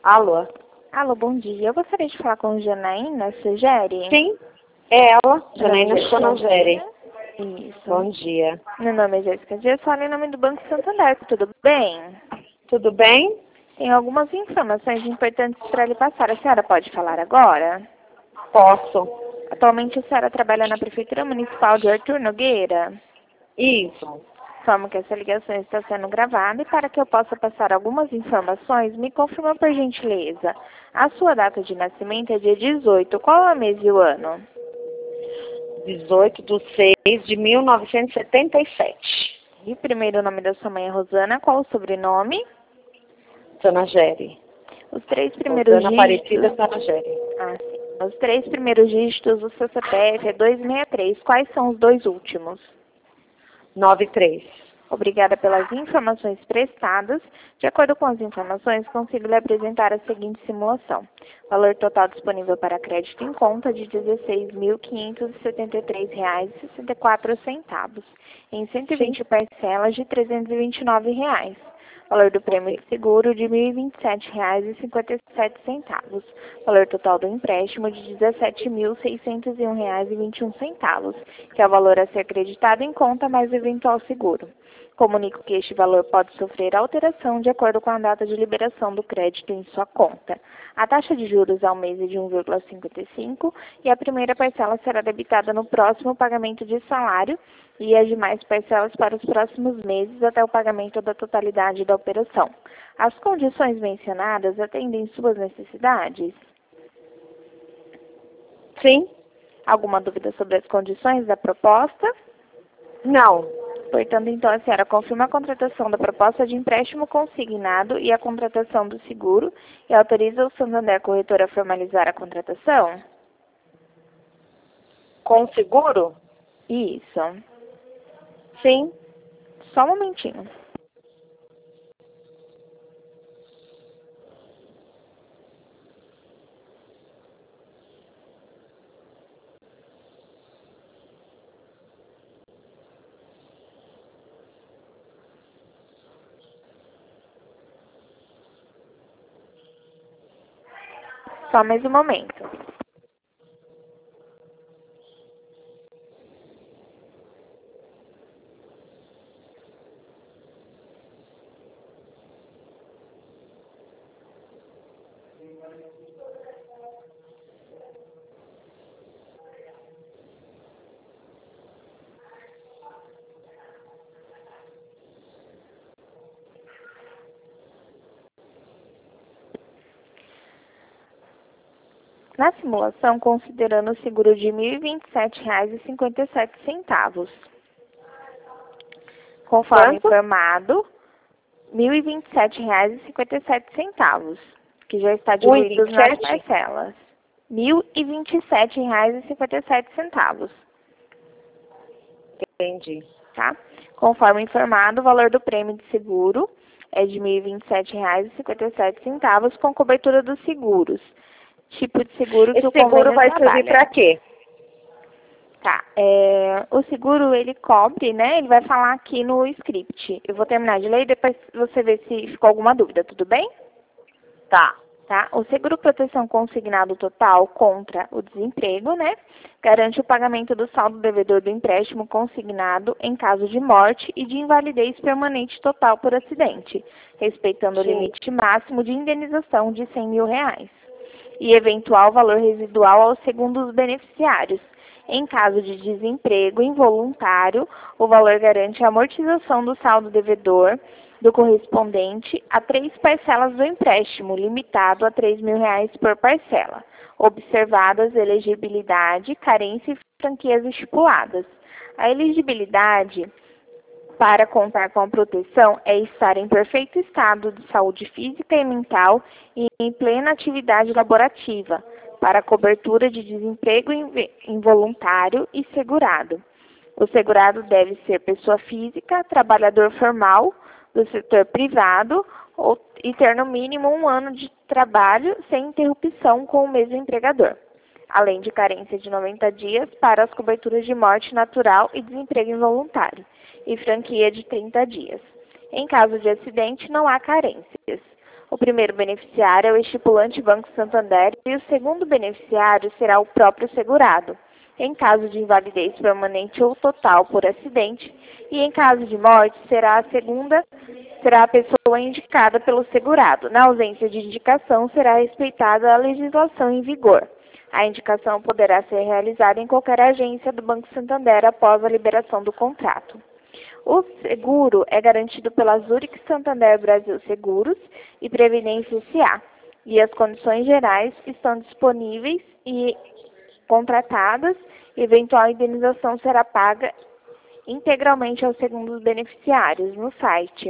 Alô? Alô, bom dia. Eu gostaria de falar com Janaína Segeri. Sim, é ela, Janaína Sonageri. Isso. Bom dia. Meu nome é Jéssica Dias, falo em nome do Banco Santander. Tudo bem? Tudo bem? Tenho algumas informações importantes para lhe passar. A senhora pode falar agora? Posso. Atualmente a senhora trabalha na Prefeitura Municipal de Artur Nogueira? Isso. Informo que essa ligação está sendo gravada e para que eu possa passar algumas informações, me confirma por gentileza. A sua data de nascimento é dia 18. Qual é o mês e o ano? 18/6/1977. E o primeiro nome da sua mãe é Rosana. Qual o sobrenome? Sonageri. Os três primeiros Rosana Aparecida dígitos. Sonageri. Sim. Os três primeiros dígitos do seu CPF é 263. Quais são os dois últimos? 93. Obrigada pelas informações prestadas. De acordo com as informações, consigo lhe apresentar a seguinte simulação. Valor total disponível para crédito em conta de R$ 16.573,64, em 120 parcelas de R$ 329. Valor do prêmio de seguro de R$ 1.027,57. Valor total do empréstimo de R$ 17.601,21, que é o valor a ser acreditado em conta mais o eventual seguro. Comunico que este valor pode sofrer alteração de acordo com a data de liberação do crédito em sua conta. A taxa de juros ao mês é de 1,55 e a primeira parcela será debitada no próximo pagamento de salário e as demais parcelas para os próximos meses até o pagamento da totalidade da operação. As condições mencionadas atendem suas necessidades? Sim? Alguma dúvida sobre as condições da proposta? Não. Portanto, então, a senhora confirma a contratação da proposta de empréstimo consignado e a contratação do seguro e autoriza o Santander Corretor a formalizar a contratação? Com seguro? Isso. Sim. Só um momentinho. Só mais um momento. Na simulação, considerando o seguro de R$ 1.027,57. Conforme informado, R$ 1.027,57, que já está diluído nas 1,27? parcelas. R$ 1.027,57. Entendi. Tá? Conforme informado, o valor do prêmio de seguro é de R$ 1.027,57, com cobertura dos seguros. Tipo de seguro que Esse o seguro convênio vai trabalha. servir para quê? Tá. O seguro, ele cobre, né? Ele vai falar aqui no script. Eu vou terminar de ler e depois você vê se ficou alguma dúvida, tudo bem? Tá. Tá? O seguro proteção consignado total contra o desemprego, né? Garante o pagamento do saldo devedor do empréstimo consignado em caso de morte e de invalidez permanente total por acidente, respeitando o limite máximo de indenização de R$ 100.000 e eventual valor residual aos segundos beneficiários. Em caso de desemprego involuntário, o valor garante a amortização do saldo devedor do correspondente a 3 parcelas do empréstimo, limitado a R$ 3.000 por parcela, observadas elegibilidade, carência e franquias estipuladas. A elegibilidade para contar com a proteção é estar em perfeito estado de saúde física e mental e em plena atividade laborativa, para cobertura de desemprego involuntário e segurado. O segurado deve ser pessoa física, trabalhador formal do setor privado e ter no mínimo 1 ano de trabalho sem interrupção com o mesmo empregador, além de carência de 90 dias para as coberturas de morte natural e desemprego involuntário, e franquia de 30 dias. Em caso de acidente, não há carências. O primeiro beneficiário é o estipulante Banco Santander e o segundo beneficiário será o próprio segurado, em caso de invalidez permanente ou total por acidente, e em caso de morte será a pessoa indicada pelo segurado. Na ausência de indicação, será respeitada a legislação em vigor. A indicação poderá ser realizada em qualquer agência do Banco Santander após a liberação do contrato. O seguro é garantido pela Zurich Santander Brasil Seguros e Previdência S.A. e as condições gerais estão disponíveis e contratadas. Eventual indenização será paga integralmente aos segundos beneficiários no site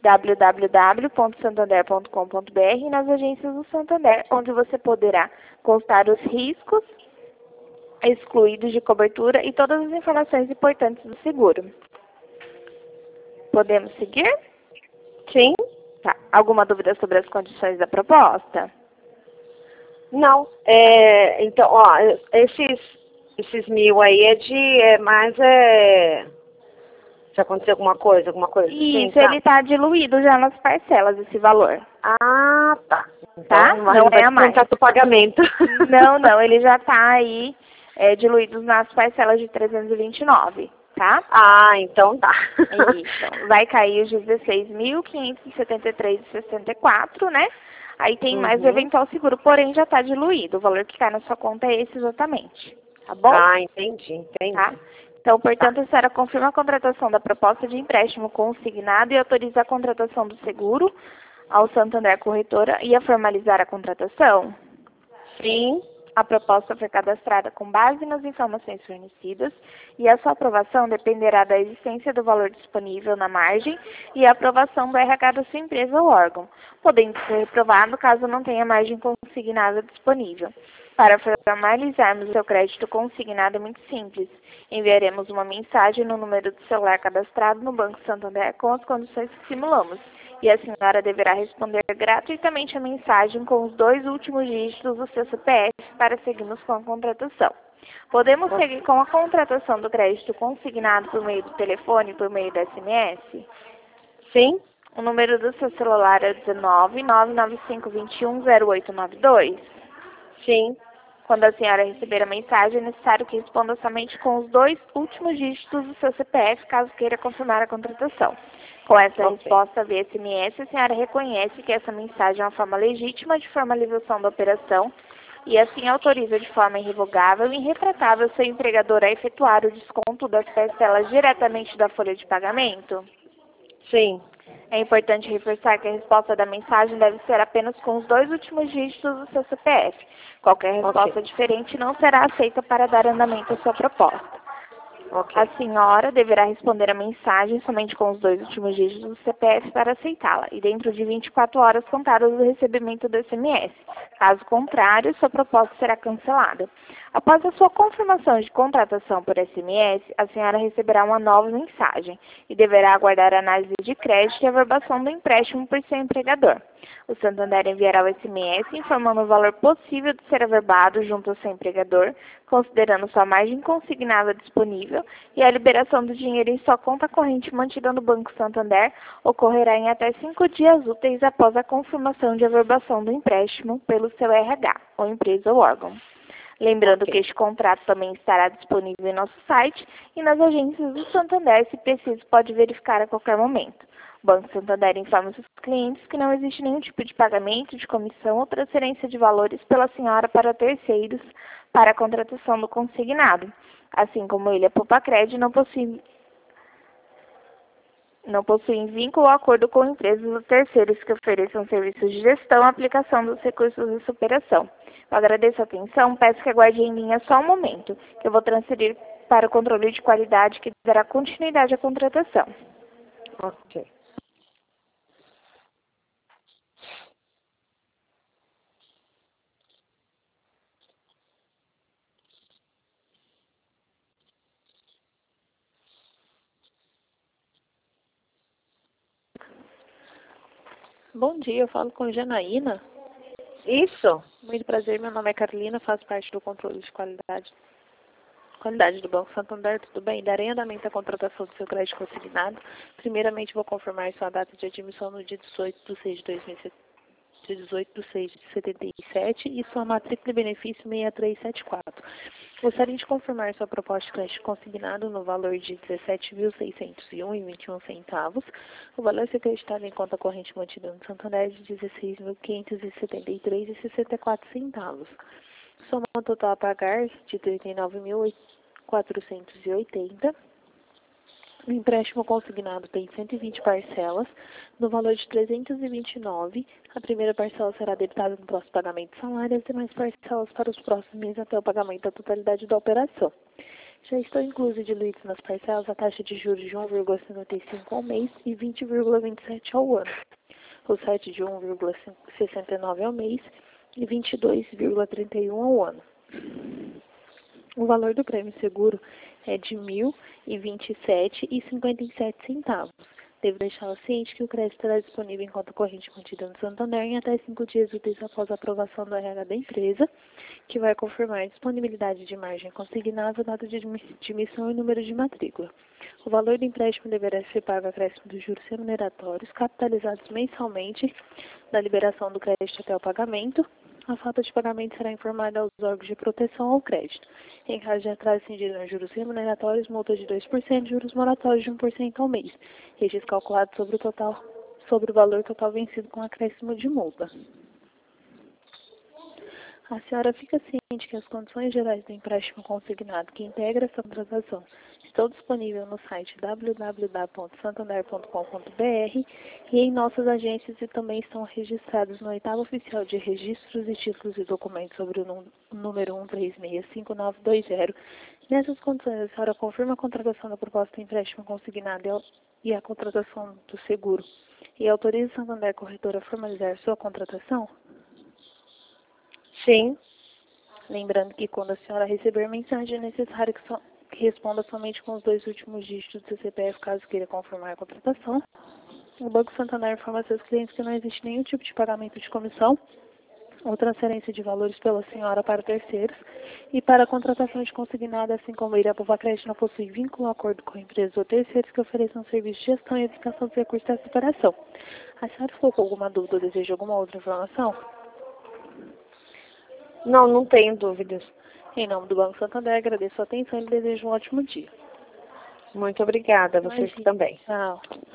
www.santander.com.br e nas agências do Santander, onde você poderá constar os riscos excluídos de cobertura e todas as informações importantes do seguro. Podemos seguir? Sim? Tá. Alguma dúvida sobre as condições da proposta? Não. Então, ó, esses 1.000 aí se acontecer alguma coisa assim, Isso, ele está diluído já nas parcelas, esse valor. Ah, tá. Tá? Então, Não vai é a mais. descontar do pagamento. Não, ele já está aí diluído nas parcelas de 329, tá? Ah, então tá. Isso. Vai cair os 16.573,64, né? Aí tem mais o eventual seguro, porém já está diluído. O valor que cai na sua conta é esse exatamente. Tá bom? Ah, entendi. Tá? Então, portanto, a senhora confirma a contratação da proposta de empréstimo consignado e autoriza a contratação do seguro ao Santander Corretora e a formalizar a contratação? Sim. A proposta foi cadastrada com base nas informações fornecidas e a sua aprovação dependerá da existência do valor disponível na margem e a aprovação do RH da sua empresa ou órgão, podendo ser reprovado caso não tenha margem consignada disponível. Para formalizarmos o seu crédito consignado é muito simples. Enviaremos uma mensagem no número do celular cadastrado no Banco Santander com as condições que simulamos. E a senhora deverá responder gratuitamente a mensagem com os 2 últimos dígitos do seu CPF para seguirmos com a contratação. Podemos seguir com a contratação do crédito consignado por meio do telefone e por meio do SMS? Sim. O número do seu celular é 19 995 21 0892? Sim. Quando a senhora receber a mensagem, é necessário que responda somente com os 2 últimos dígitos do seu CPF, caso queira confirmar a contratação. Com essa resposta via SMS, a senhora reconhece que essa mensagem é uma forma legítima de formalização da operação e assim autoriza de forma irrevogável e irretratável seu empregador a efetuar o desconto das parcelas diretamente da folha de pagamento? Sim. É importante reforçar que a resposta da mensagem deve ser apenas com os 2 últimos dígitos do seu CPF. Qualquer resposta diferente não será aceita para dar andamento à sua proposta. A senhora deverá responder a mensagem somente com os 2 últimos dígitos do CPF para aceitá-la, e dentro de 24 horas contadas do recebimento do SMS. Caso contrário, sua proposta será cancelada. Após a sua confirmação de contratação por SMS, a senhora receberá uma nova mensagem e deverá aguardar a análise de crédito e a averbação do empréstimo por seu empregador. O Santander enviará o SMS informando o valor possível de ser averbado junto ao seu empregador, considerando sua margem consignada disponível, e a liberação do dinheiro em sua conta corrente mantida no Banco Santander ocorrerá em até 5 dias úteis após a confirmação de averbação do empréstimo pelo seu RH, ou empresa ou órgão. Lembrando que este contrato também estará disponível em nosso site e nas agências do Santander, se preciso, pode verificar a qualquer momento. O Banco Santander informa seus clientes que não existe nenhum tipo de pagamento, de comissão ou transferência de valores pela senhora para terceiros para a contratação do consignado. Assim como ele, a Popacred não possuem vínculo ou acordo com empresas ou terceiros que ofereçam serviços de gestão e aplicação dos recursos de superação. Eu agradeço a atenção, peço que aguarde em linha só um momento, que eu vou transferir para o controle de qualidade que dará continuidade à contratação. Ok. Bom dia, eu falo com Janaína. Isso. Muito prazer, meu nome é Carolina, faço parte do controle de qualidade do Banco Santander, tudo bem? Darei andamento à contratação do seu crédito consignado. Primeiramente, vou confirmar sua data de admissão no dia 18 de 6 de 2017. dia 18 de 6 de 77 e sua matrícula e benefício 6374. Gostaria de confirmar sua proposta de crédito consignado no valor de R$ 17.601,21. O valor a ser acreditado em conta corrente mantida no Santander é de R$ 16.573,64. Soma total a pagar de R$ 39.480. O empréstimo consignado tem 120 parcelas, no valor de 329. A primeira parcela será debitada no próximo pagamento de salário e as demais parcelas para os próximos meses até o pagamento da totalidade da operação. Já estão inclusos e diluídos nas parcelas a taxa de juros de 1,55 ao mês e 20,27 ao ano. O site de 1,69 ao mês e 22,31 ao ano. O valor do prêmio seguro é de R$ 1.027,57. Devo deixá-lo ciente que o crédito estará disponível em conta corrente mantida no Santander em até 5 dias úteis após a aprovação do RH da empresa, que vai confirmar a disponibilidade de margem consignável, data de emissão e número de matrícula. O valor do empréstimo deverá ser pago a acréscimo dos juros remuneratórios, capitalizados mensalmente da liberação do crédito até o pagamento. A falta de pagamento será informada aos órgãos de proteção ao crédito. Em caso de atraso incendido nos juros remuneratórios, multa de 2%, juros moratórios de 1% ao mês. Registro calculado sobre o valor total vencido com acréscimo de multa. A senhora fica ciente que as condições gerais do empréstimo consignado que integra essa contratação estão disponíveis no site www.santander.com.br e em nossas agências e também estão registrados no 8º Oficial de Registros e Títulos e Documentos sobre o número 1365920. Nessas condições, a senhora confirma a contratação da proposta de empréstimo consignado e a contratação do seguro e autoriza a Santander Corretora a formalizar sua contratação? Sim. Lembrando que quando a senhora receber mensagem, é necessário que responda somente com os 2 últimos dígitos do seu CPF, caso queira confirmar a contratação. O Banco Santander informa a seus clientes que não existe nenhum tipo de pagamento de comissão ou transferência de valores pela senhora para terceiros, e para a contratação de consignado, assim como a Irapova Crédito não possui vínculo ou acordo com empresas ou terceiros que ofereçam serviço de gestão e aplicação dos recursos dessa operação. A senhora ficou com alguma dúvida ou deseja alguma outra informação? Não, não tenho dúvidas. Em nome do Banco Santander, agradeço a atenção e lhe desejo um ótimo dia. Muito obrigada, vocês Imagina. também. Tchau.